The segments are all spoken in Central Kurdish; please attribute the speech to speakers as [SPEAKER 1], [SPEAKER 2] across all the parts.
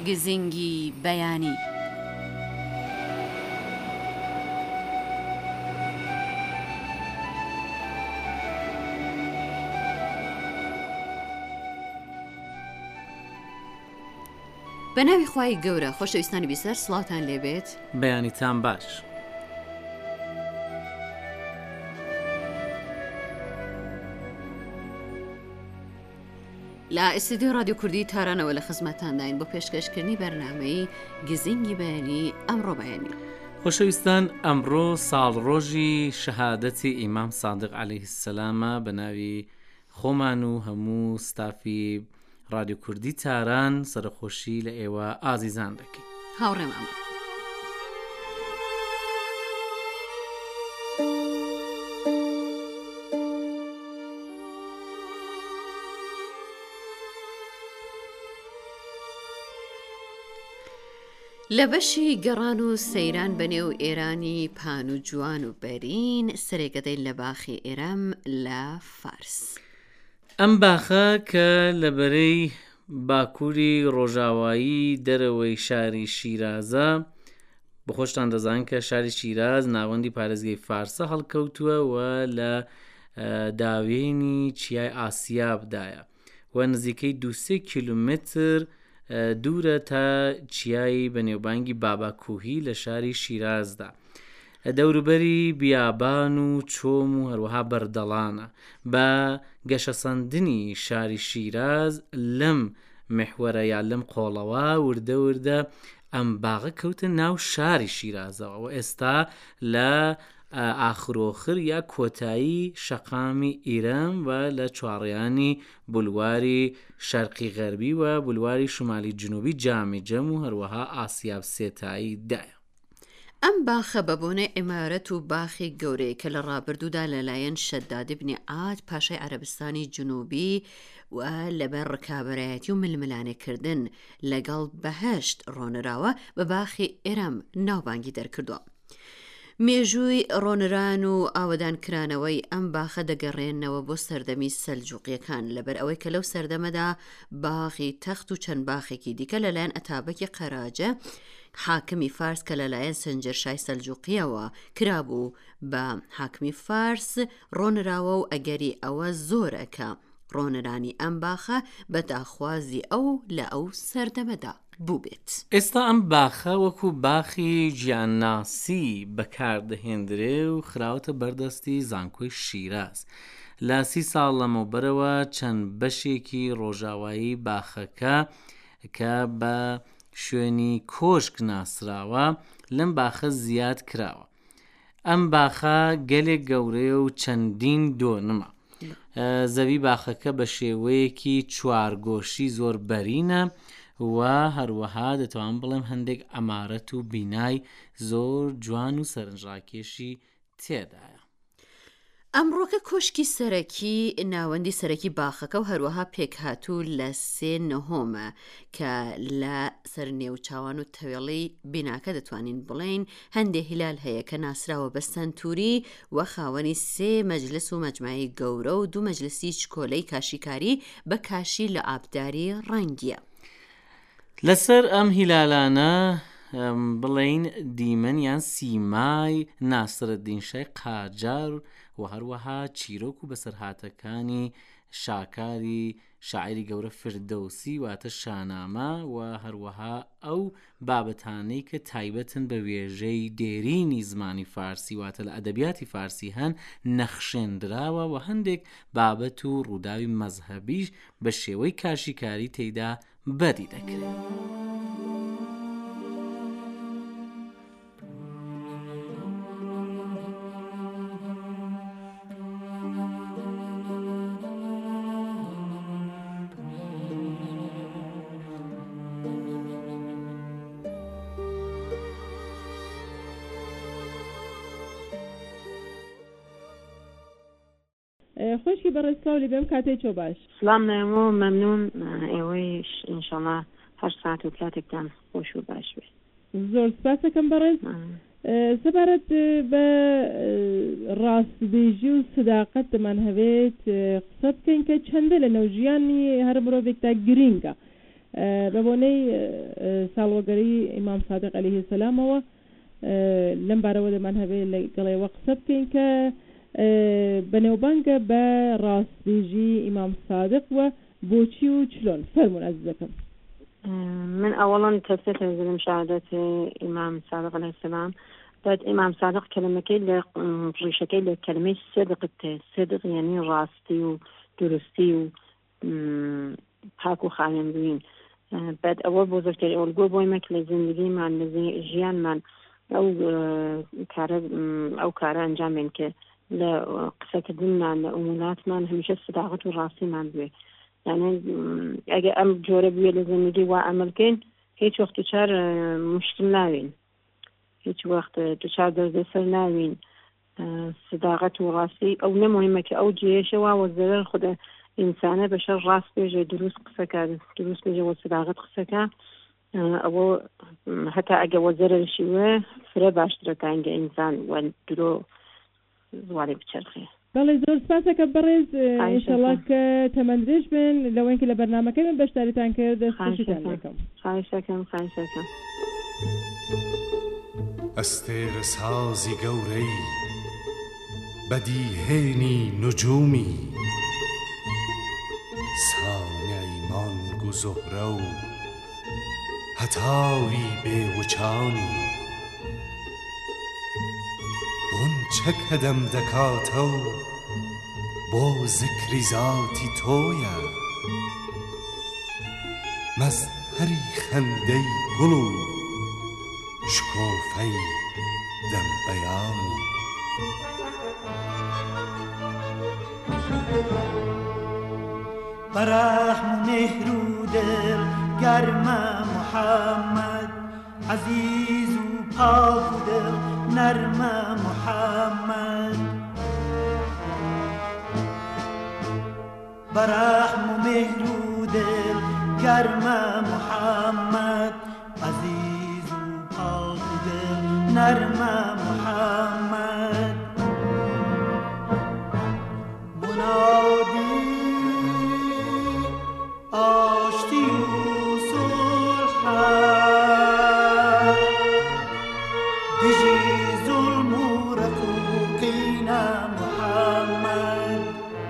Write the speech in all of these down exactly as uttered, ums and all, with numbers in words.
[SPEAKER 1] گزینگی بەیانی. بە ناوی خوای گەورە. خۆشەویستانی بیسەر، سڵاوتان لێبێت.
[SPEAKER 2] بەیانیتان باش.
[SPEAKER 1] لە ئستودیۆ رادیۆ کوردی تارانەوە لە خزمەتانداین بۆ پێشکەشکردنی بەرنامەی گزینگی بەیانی ئەمڕۆ بەیانی.
[SPEAKER 2] خۆشەویستان، ئەمڕۆ ساڵڕۆژی شەهادەتی ئیمام سادق عەلەیهی السەلامە. بە ناوی خۆمان و هەموو ستافی رادیۆ کوردی تاران سەرخۆشی لە ئێوە ئازیزان دەکەین.
[SPEAKER 1] هاوڕێمان لە بەشی گەڕان و سەیران بەنێو ئێرانی پان و جوان و بەرین سەرێگەدەین لە باخی ئێرەم لە فارس.
[SPEAKER 2] ئەم باخە کە لە بەرەی باکووری ڕۆژاوایی دەرەوەی شاری شیرازە، بخۆشتان دەزانن کە شاری شیراز ناوەندی پارێزگای فارسە هەڵکەوتووە و لە داوێنی چیای ئاسیابدایە و نزیکەی دووسێ کیلومتر دوورە تا چیای بەنێوبانگی باباکوهی لە شاری شیرازدا. دەوروبەری بیابان و چۆم و هەروەها بەردەڵانە. بە گەشەسەندنی شاری شیراز لەم محوەرە یا لەم قۆڵەوە وردە وردە ئەم باغە کەوتە ناو شاری شیرازەوە و ئێستا لە ئاخرۆخر یا کۆتایی شەقامی ئیرەم و لە چوارڕێیانی بولواری شەرقی غەربی و بولواری شمالی جنوبی جامی جەم و هەروەها ئاسیاب سێتایی دایە.
[SPEAKER 1] ئەم باخە بەبوونەی ئێمارەت و باخی گەورەی کە لە ڕابردوودا لەلایەن شەداد بنی عاد پاشای عەرەبستانی جنوبی و لەبەر ڕکابەرایەتی و ململانێکردن لەگەڵ بەهەشت ڕۆنراوە بە باخی ئێرەم ناوبانگی دەرکردووە. مێژووی ڕۆنران و ئاوەدانکرانەوەی ئەم باخە دەگەڕێنەوە بۆ سەردەمی سەلجوقیەکان لەبەر ئەوەی کە لەو سەردەمەدا باخی تەخت و چەند باخێکی دیکە لەلایەن ئەتابەکی قەراجە حاکمی فارس کە لەلایەن سەنجەرشای سەلجوقیەوە کرابوو بە حاکمی فارس ڕۆنراوە و ئەگەری ئەوە زۆرە کە ڕۆنرانی ئەم باخە بە داخوازی ئەو لە ئەو سەردەمەدا بوو بێت.
[SPEAKER 2] ئێستا ئەم باخە وەکو باخی گیانناسی بەکاردەهێنرێ و خراوەتە بەردەستی زانکۆی شیراز. لە سی ساڵ لەمەوبەرەوە چەند بەشێکی ڕۆژاوایی باخەکە کە بە شوێنی کۆشک ناسراوە لەم باخە زیاد کراوە. ئەم باخە گەلێک گەورەیە و چەندین دۆنمە. زەوی باخەکە بە شێوەیەکی چوارگۆشی زۆر بەرینە و هەروەها دەتوان بڵێم هەندێک ئەمارەت و بینای زۆر جوان و سەرنجڕاکێشی تێدایە.
[SPEAKER 1] ئەمڕۆکە کۆشکی سەرەکی ناوەندی سەرەکی باخەکە و هەروەها پێکهاتوو لە سێ نەهۆمە کە لە سەر نێوچاوان و تەوێڵەی بیناکە دەتوانین بڵێن هەندێک هیلال هەیە کە ناسراوە بە سەنتوری و خاوەنی سێ مەجلس و مەجموعەی گەورە و دوو مەجلسی چکۆلەی کاشیکاری بە کاشی لە ئابداری ڕەنگیە.
[SPEAKER 2] لەسەر ئەم هیلالانە بڵین دیمەن یان سیمای ناسرەدین شای قاجار و هەروەها چیرۆک و بەسەرهاتەکانی شاکاری شاعری گەورە فردەوسی واتە شانامە و هەروەها ئەو بابەتانەی کە تایبەتن بە وێژەی دێرینی زمانی فارسی واتە لە ئەدەبیاتی فارسی هەن نەخشێنراوە و هەندێک بابەت و ڕووداوی مەزهەبیش بە شێوەی کاشیکاری تێیدا بەدی دەکرێت.
[SPEAKER 3] خۆشکی بەڕێزکاولی بێم کاتێک چۆ باش.
[SPEAKER 4] سلام نەمۆ مەمنون ئێوەیش ئینشەڵا هەر ساعت و کاتێکتان خۆش و باش بێت.
[SPEAKER 3] زۆر سپاس دەکەم بەڕێز. سەبارەت بە ڕاستبێژی و سداقەت دەمان هەوێت قسە بکەین کە چەندە لە نەوژیانی هەر مرۆڤێکتا گرینگە بە بۆنەی ساڵوەگەری ئیمام صادق عەلەیهی سەلامەوە لەم بارەوە دەمان هەبێ لەگەڵێەوە قسە بکەین کە بەنێوبانگە بە ڕاستبێژی ئیمام صادق و بۆچی و چلۆن فەرمون عەزیزەکەم.
[SPEAKER 4] من أولا تفسير من شهادة إمام صادق عليه السلام. بعد إمام صادق كلمتين لريشتين لكلمة صدق صدق يعني راستي ودرستي و پاک و خاين بوين. بعد أول بزرگترین أول جو بوي مك لزندگی من لزیان من أو كار أو كار أنجام من که لقصة كدنا لأمونات من هميشه صداقة وراسي من بوي. يعني اگه ام جوره بوی لزندگی و عمل کن هیچ وقت دوچار مشکل ناوین، هیچ وقت دوچار درد سر ناوین. صداقت و راستی او نمهمه که او جیشه و ضرر خود انسانه بشر راست بیجه دروس قصه کرد دروس بیجه و صداقت قصه کرد او حتی اگه و ضرر شیوه فره باشتره تا اینگه انسان و درو زواری بچرخه.
[SPEAKER 3] بەڵێ زۆر سپاسەکە بەڕێز ئینشەڵڵا کە تەمەندرێژ بن لەوەی کە لە بەرنامەکەی من بەشداریتان کرد دەستخۆشیتان دەکەم.
[SPEAKER 4] خواهشەکەم خواهشەکەم.
[SPEAKER 5] ئەستێرە سازی گەورەی بەدیهێنی نجومی سانیای مانگ و زهرە و هەتاوی بێوچانی اون چه کدم دکاتو با ذکری ذاتی تویا مظهری خنده گلو شکوفه دم بیانی
[SPEAKER 6] برحم مهرو دل گرم محمد عزیز و پاک دل نرم محمد برحم و مهرو دل گرم محمد عزیز و پاک دل نرم محمد منادی آشتی و صلح بجی ظلم و رقوقین محمد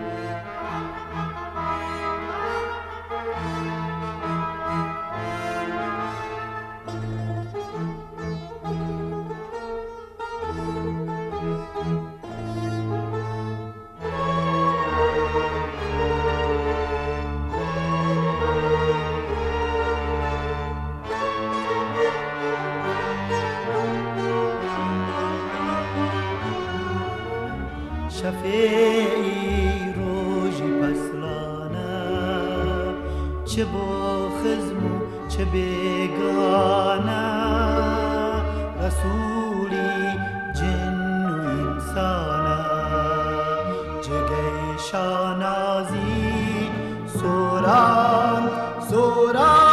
[SPEAKER 6] شفیعی روژی پسلانه چه با خزم و چه بیگانه رسولی جن و انسانه جگه شانازی سوران سوران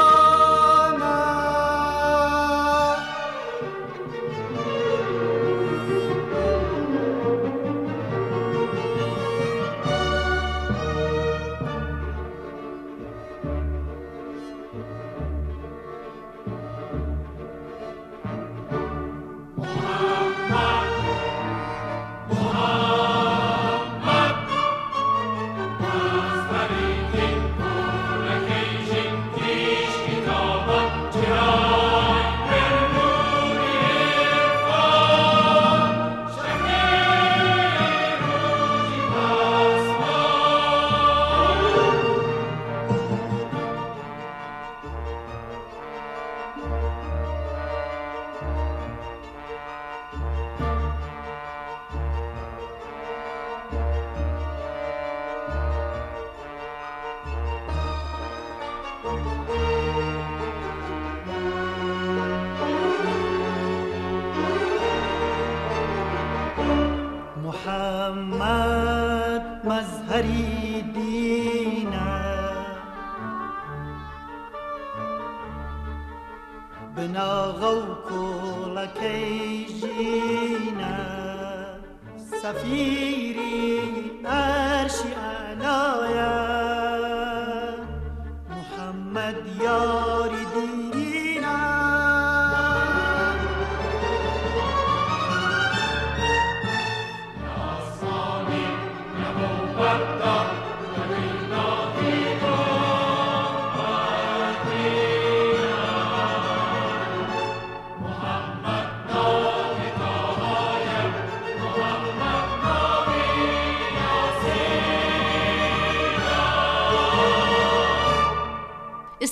[SPEAKER 6] محمد مظهری دینه بناغو کولکی جینه سفیری عرش علایه محمد یا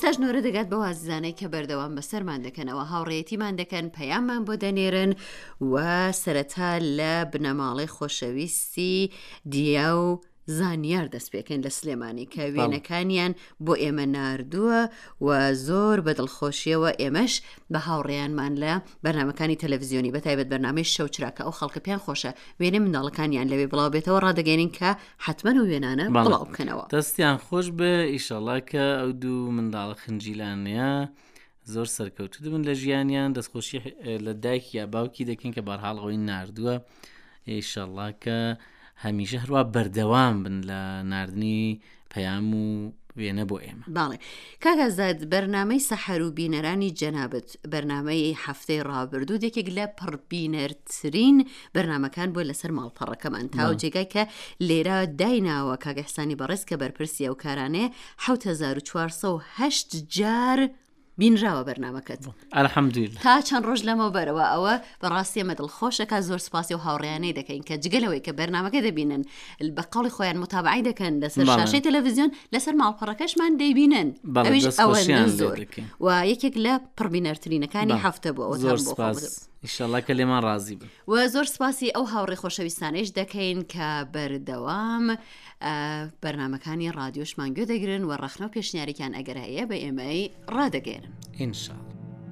[SPEAKER 1] ژنۆرە دەگات بە وازانەی کە بەردەوام بەسەرمان دەکەنەوە هاوڕێتیمان دەکەن پەیاممان بۆ دەنێرن و سەرەتا لە بنەماڵی خۆشەویستی دیا و زانیار دەست پێکەین لە سلێمانی کە وێنەکانیان بۆ ئێمە ناردووە و زۆر بە دڵخۆشیەوە ئێمەش بە هاوڕێیانمان لە بەرنامەکانی تەلەڤیزیۆنی بەتایبەت بەرنامەی شەوچراکە ئەو خەڵکە پێیان خۆشە وێنە منداڵەکانیان لەوێ بڵاو بێتەوە ڕادەگەێنین کە حتمەن و وێنانە بڵاو بکەنەوە
[SPEAKER 2] دەستیان خۆش بێ ئیشەڵا کە ئەو دوو منداڵە خنجیلانەیە زۆر سەرکەوتو دەبن لە ژیانیان دەستخۆشی لە دایک یا باوکی دەکەین کە بەرحاڵ ئەوەی ناردووە ئیشەڵا کە هەمیشە هەروە بەردەوام بن لە ناردنی پەیام و وێنە بۆ ئێمە.
[SPEAKER 1] باڵێ کاگازاد بەرنامەی سەحەر و بینەرانی جەنابەت بەرنامەی هەفتەی ڕابردوو دێکێک لە پڕبینەرترین بەرنامەکان بۆ لەسەر ماڵپەڕەکەمان تا و جێگای کە لێرە دایناوە کاگەحسانی بەڕێز کە بەرپرسی ئەو کارانەیە حەوت هەزار و چوارسە و هەشت جار بینراوە بەرنامەکەت
[SPEAKER 2] ئەلحەمدولیلا
[SPEAKER 1] تا چەند ڕۆژ لەمەوە بەرەوە ئەوە بەڕاستی ئەمە دڵخۆشەکە زۆر سپاسی و هاوڕێیانەی دەکەین کە جگەلەوەی کە بەرنامەکە دەبینن بە قەڵی خۆیان متابعی دەکەن لەسەر شاشەی تەلەڤیزیۆن لەسەر ماڵپەڕەکەشمان دەیبینن ئەویش ئەوەندە زۆر و یەکێک لە پڕبینەرترینەکانی هەفتە بۆ ئەو
[SPEAKER 2] ئیشەڵا کە لێمان ڕازی بن
[SPEAKER 1] و زۆر سپاسی ئەو هاوڕێ خۆشەویستانەیش دەکەین کە بەردەوام بەرنامەکانی ڕادیۆشمان گوێ دەگرن و ڕەخنە و پێشنیاریان ئەگەر هەیە بە ئێمەی ڕادەگەێنن
[SPEAKER 2] ئینشاڵ.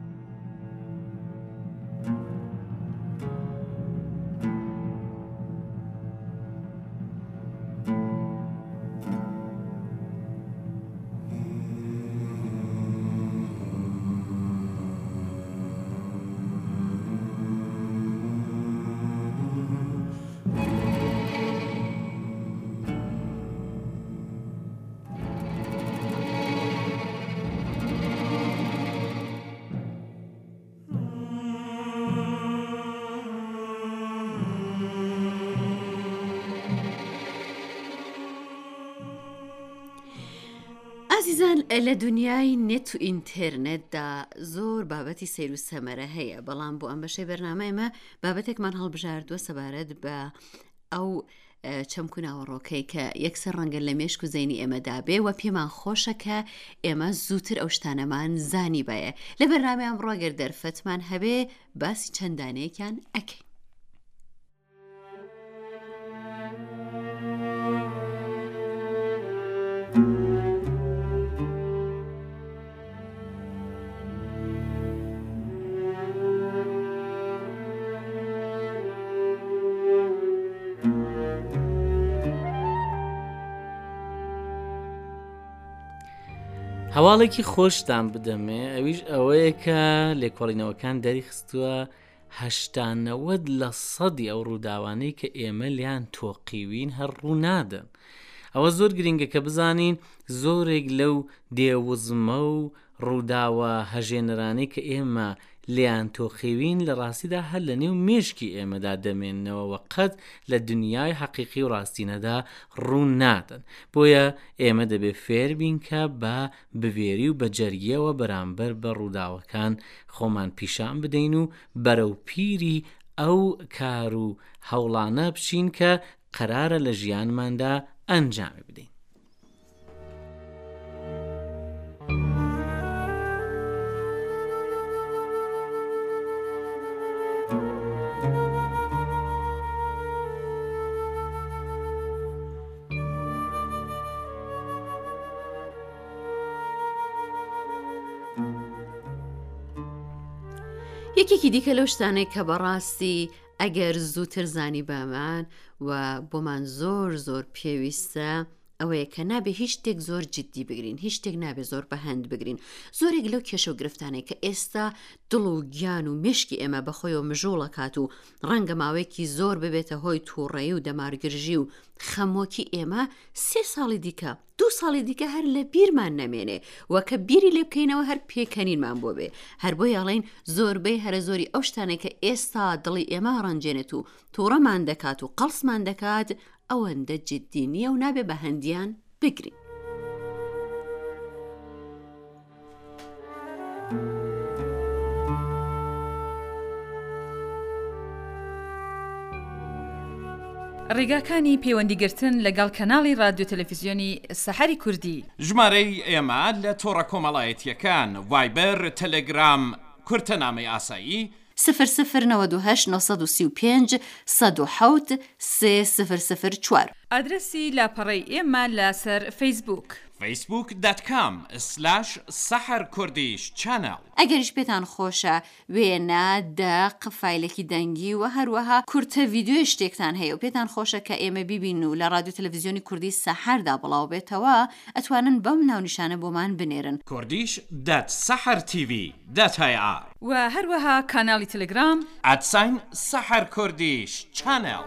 [SPEAKER 1] عزیزان لە دنیای نێت و ئینترنێتدا زۆر بابەتی سیر و سەمەرە هەیە بەڵام بۆ ئەم بەشەی بەرنامەیمە بابەتێکمان هەڵبژاردووە سەبارەت بە ئەو چەمکو ناوەڕۆکەی کە یەکسەر ڕەنگە لە مێشک و زەینی ئێمەدا بێ و پێمان خۆشە کە ئێمە زووتر ئەو شتانەمان زانی بایە لە بەرنامەیان ڕۆگەر دەرفەتمان هەبێ باسی چەندانەیەکیان ئەکەین.
[SPEAKER 2] هەواڵێکی خۆشتان بدەمێ ئەویش ئەوەیە کە لێکۆڵینەوەکان دەریخستووە هەشتانەوەد لە سەدی ئەو ڕووداوانەی کە ئێمە لیان تۆقیوین هەر ڕوو نادەن. ئەوە زۆر گرنگە کە بزانین زۆرێک لەو دێوزمە و ڕووداوە هەژێنەرانەی کە ئێمە لیان تۆخیوین لە ڕاستیدا هەر لە نێو مێشکی ئێمەدا دەمێنەوە و قەت لە دنیای حەقیقی و ڕاستینەدا ڕوو نادەن. بۆیە ئێمە دەبێ فێر بین کە بە بڤێری و بەجەریەوە بەرامبەر بە ڕووداوەکان خۆمان پیشان بدەین و بەرەو پیری ئەو کار و هەوڵانە بچین کە قەرارە لە ژیانماندا ئەنجامی بدەین.
[SPEAKER 1] یەکێکی دیکە لەو شتانەی کە بەڕاستی ئەگەر زووتر زانی بامان و بۆمان زۆر زۆر پێویستە ئەوەیە کە نابێ هیچ شتێک زۆر جددی بگرین، هیچ شتێک نابێ زۆر بەهەند بگرین. زۆرێک لەو کێشە و گرفتانەی کە ئێستا دڵ و گیان و مشکی ئێمە بەخۆی و مژوڵەکات و ڕەنگە ماوەیەکی زۆر ببێتە هۆی تووڕێی و دەمارگرژی و خەمۆکی ئێمە سێ ساڵی دیکە دوو ساڵی دیکە هەر لە بیرمان نەمێنێ وەکە بیری لێ بکەینەوە هەر پێکەنینمان بۆ بێ. هەر بۆ یاڵین زۆربەی هەرە زۆری ئەو شتانێک کە ئێستا دڵی ئێمە ڕەنجێنێت و تووڕەمان دەکات و قەڵسمان دەکات ئەوەندە جددی نییە و نابێ بە هەندیان بگرین.
[SPEAKER 7] ڕێگاکانی پەیوەندیگرتن لەگەڵ کەناڵی رادیۆ تەلەڤیزیۆنی سەحەری کوردی.
[SPEAKER 8] ژمارەی ئێمە لە تۆڕە کۆمەڵایەتیەکان ڤایبەر، تەلەگرام، کورتەنامەی ئاسایی
[SPEAKER 1] سفر سفر نەوەد و هەشت نۆ سی و پێنج سەد و حەوت سێ سفر سفر چوار.
[SPEAKER 7] ئادرسی لاپەڕەی ئێمە لەسەر فەیسبووک
[SPEAKER 8] فەیسبووک دات کام سلاش سەحەر کوردیش چانەڵ.
[SPEAKER 1] ئەگەریش پێتان خۆشە وێنە، دەق، فایلێکی دەنگی و هەروەها کورتە ڤیدیۆ شتێکتان هەیە و پێتان خۆشە کە ئێمە بیبین و لە رادیۆ تەلەڤیزیۆنی کوردی سەحەردا بڵاو بێتەوە، ئەتوانن بەم ناونیشانە بۆمان بنێرن.
[SPEAKER 8] کوردیش دات سەحەر تیڤی دات هەیە
[SPEAKER 7] و هەروەها کاناڵی تەلەگرام
[SPEAKER 8] ئەدساین سەحەر کوردیش چانەڵ.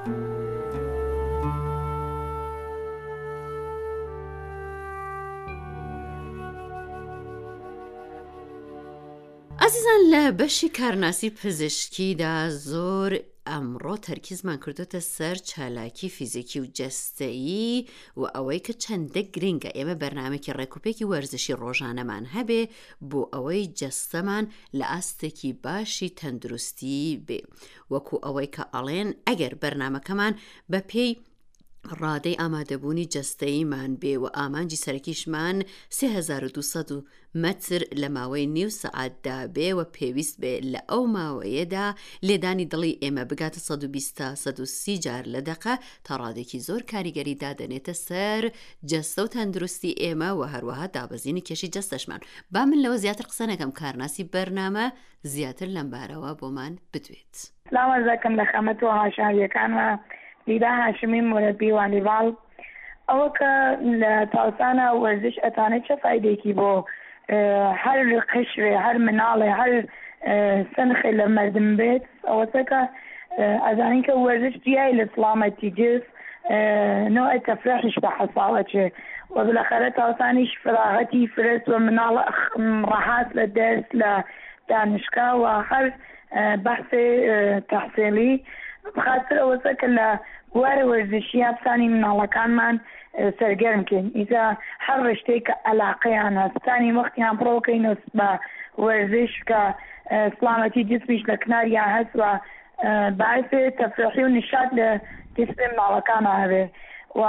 [SPEAKER 1] عزیزان، لە بەشی کارناسی پزیشکیدا زۆر ئەمڕۆ تەرکیزمان کردوتە سەر چالاکی فیزیکی و جەستەیی و ئەوەی کە چەندە گرنگە ئێمە بەرنامێکی ڕێکوپێکی وەرزشی ڕۆژانەمان هەبێ بۆ ئەوەی جەستەمان لە ئاستێکی باشی تەندروستی بێ، وەکو ئەوەی کە ئەڵێن ئەگەر بەرنامەکەمان بە پێی ڕادەی ئامادەبوونی جەستەییمان بێ و ئامانجی سەرەکیشمان سێ هەزار و دووسەد مەتر لە ماوەی نیو سەعاتدا بێ و پێویست بێ لە ئەو ماوەیەدا لێدانی دڵی ئێمە بگاتە سەد و بیست تا سەد و سی جار لە دەقە تا ڕادێکی زۆر کاریگەری دادەنێتە سەر جەستە و تەندروستی ئێمە و هەروەها دابەزینی کێشی جەستەشمان. با من لەوە زیاتر قسە نەکەم، کارناسی بەرنامە زیاتر لەم بارەوە بۆمان بدوێت.
[SPEAKER 9] سلام عەرزەکەم لە خەمەت و هاشاویەکانمە. لیدا هاشمی مربی والیبال. ئەوە کە لە تاوسانە وەرزش ئەتانێت چه فایدێکی بۆ هەر قشرێ، هەر مناڵێ، هەر سنخێ لە مردم بێت، ئەوەتە کە ئەزانین کە وەرزش جیای لە سڵامەتی جسم نوع تفرحش بحصاوته وبالاخره تاوسانیش فراغتی فرس و مناڵ ڕەحات لە دەرس لە دانشگا و هەر بەحث تەحسیلی بخاطر ئەوەسە کە لە بوارە وەرزشیە بسانی مناڵەکانمان سەرگەرم بکەین. ئیجا هەر ڕشتەی کە عەلاقەیان هەستانی وەختیان بڕۆکەین بە وەرزش کە سڵامەتی جسمیش لە کناریان هەست و باعث تەفرەحی و نشات لە جسم مناڵەکانە هەبێ و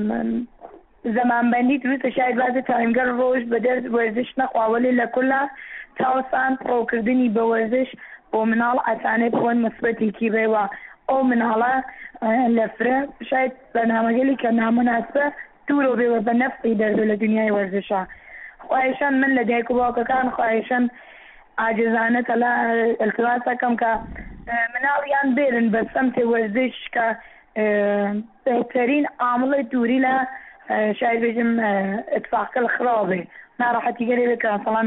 [SPEAKER 9] زەمانبەندی دروستە شاید بازە تایمگەر ڕۆژ بە دەرز وەرزش نەخوا وەلی لە کولا تاوسان پڕۆکردنی بە وەرزش بۆ مناڵ ئەتانێت بۆن مثبەتێکی بێ و ئەو مناڵە لە فرە شاید بەنامەگەلی کە نامناسبە دوورۆ بێوە بە نەفسی دەردە لە دنیای وەرزشە. خواهشان من لە دایک و باوکەکان خواهشان عاجزانە تەلا التباس دەکەم کە مناڵیان بێرن بە سەمتێ وەرزش کە بهترین عامڵی دووری لە شاید بێژم اتفاقە الخراو بێ ناڕەحەتی گەلێ بێ کە مەسەڵەن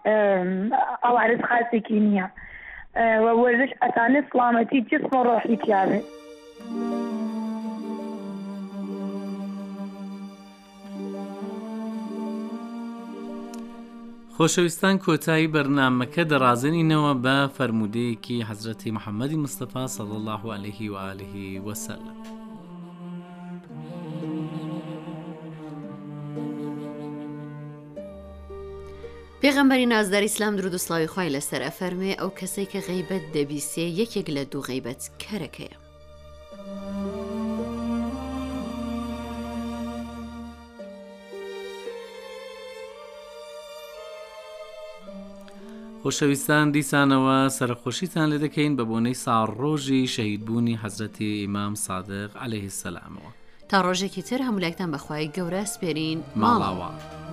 [SPEAKER 9] ئەو عرض خاسێکی نییە و وەرزش ئەتانێت سڵامەتی جسم و ڕۆحی تیا بێ.
[SPEAKER 2] خۆشەویستان، کۆتایی بەرنامەکە دەڕازێنینەوە بە فەرمودەیەکی حەزرەتی محەممەدی مستەفا صلی الله عليه و آله وسلم.
[SPEAKER 1] پێغەمبەری نازدار ئیسلام درود و سڵاوی خوای لەسەر ئەفەرمێ ئەو کەسەی کە غەیبەت دەبیسێ یەکێک لە دوو غەیبەت کەرەکەیە.
[SPEAKER 2] خۆشەویستان، دیسانەوە سەرخۆشیتان لێ دەکەین بە بۆنەی ساڕۆژی شەهیدبوونی حەزرەتی ئیمام سادق عەلەیهی سەلامەوە.
[SPEAKER 1] تا ڕۆژێکی تر هەموو لایەکتان بەخوای گەورە سپێرین
[SPEAKER 2] ماڵاوە.